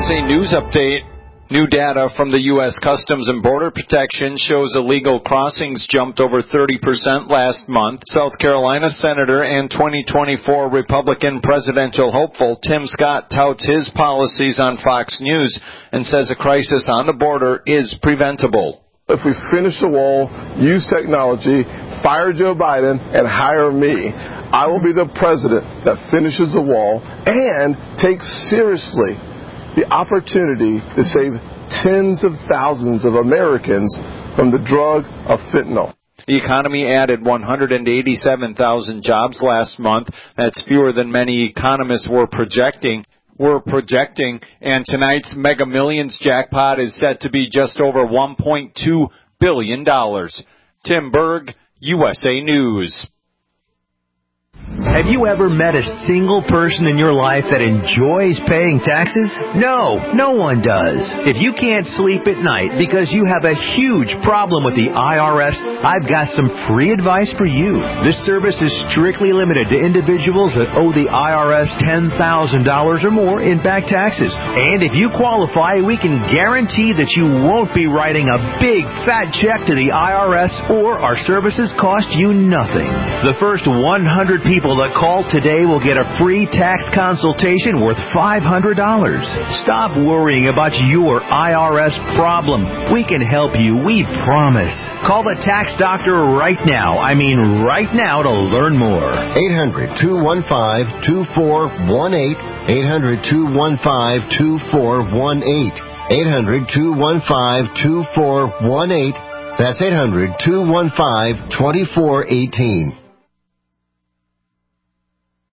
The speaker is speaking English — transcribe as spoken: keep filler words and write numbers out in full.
A News Update. New data from the U S Customs and Border Protection shows illegal crossings jumped over thirty percent last month. South Carolina Senator and twenty twenty-four Republican presidential hopeful Tim Scott touts his policies on Fox News and says a crisis on the border is preventable. If we finish the wall, use technology, fire Joe Biden, and hire me, I will be the president that finishes the wall and takes seriously the opportunity to save tens of thousands of Americans from the drug of fentanyl. The economy added one hundred eighty-seven thousand jobs last month. That's fewer than many economists were projecting. Were projecting, and tonight's Mega Millions jackpot is set to be just over one point two billion dollars. Tim Berg, U S A News. Have you ever met a single person in your life that enjoys paying taxes? No, no one does. If you can't sleep at night because you have a huge problem with the I R S, I've got some free advice for you. This service is strictly limited to individuals that owe the I R S ten thousand dollars or more in back taxes. And if you qualify, we can guarantee that you won't be writing a big fat check to the I R S, or our services cost you nothing. The first one hundred people that call today will get a free tax consultation worth five hundred dollars. Stop worrying about your I R S problem. We can help you, we promise. Call the tax doctor right now. I mean right now to learn more. eight hundred, two one five, two four one eight. eight hundred, two one five, two four one eight. eight hundred, two one five, two four one eight. That's eight hundred, two one five, two four one eight.